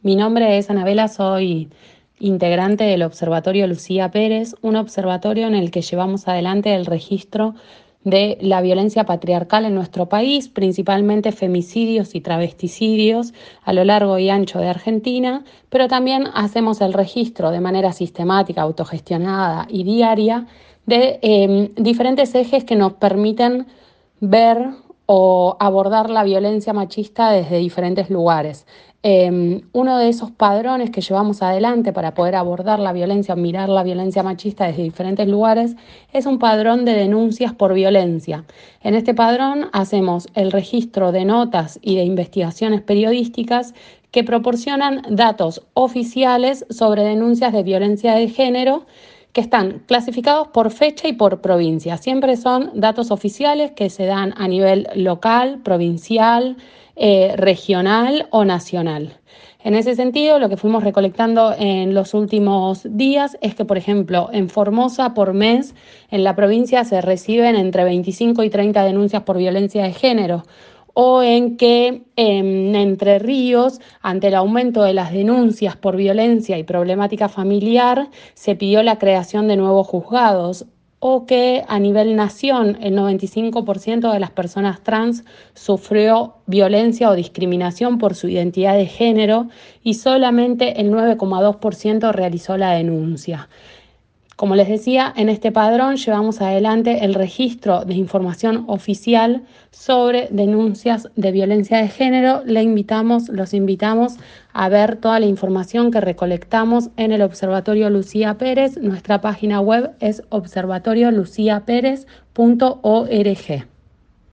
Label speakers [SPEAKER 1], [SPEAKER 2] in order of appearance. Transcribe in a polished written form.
[SPEAKER 1] Mi nombre es Anabela, soy integrante del Observatorio Lucía Pérez, un observatorio en el que llevamos adelante el registro de la violencia patriarcal en nuestro país, principalmente femicidios y travesticidios a lo largo y ancho de Argentina, pero también hacemos el registro de manera sistemática, autogestionada y diaria de diferentes ejes que nos permiten ver o abordar la violencia machista desde diferentes lugares. Uno de esos padrones que llevamos adelante para poder abordar la violencia, mirar la violencia machista desde diferentes lugares, es un padrón de denuncias por violencia. En este padrón hacemos el registro de notas y de investigaciones periodísticas que proporcionan datos oficiales sobre denuncias de violencia de género que están clasificados por fecha y por provincia. Siempre son datos oficiales que se dan a nivel local, provincial, regional o nacional. En ese sentido, lo que fuimos recolectando en los últimos días es que, por ejemplo, en Formosa por mes, en la provincia se reciben entre 25 y 30 denuncias por violencia de género, o en que en Entre Ríos, ante el aumento de las denuncias por violencia y problemática familiar, se pidió la creación de nuevos juzgados, o que a nivel nación el 95% de las personas trans sufrió violencia o discriminación por su identidad de género y solamente el 9,2% realizó la denuncia. Como les decía, en este padrón llevamos adelante el registro de información oficial sobre denuncias de violencia de género. Los invitamos a ver toda la información que recolectamos en el Observatorio Lucía Pérez. Nuestra página web es observatorioluciaperez.org.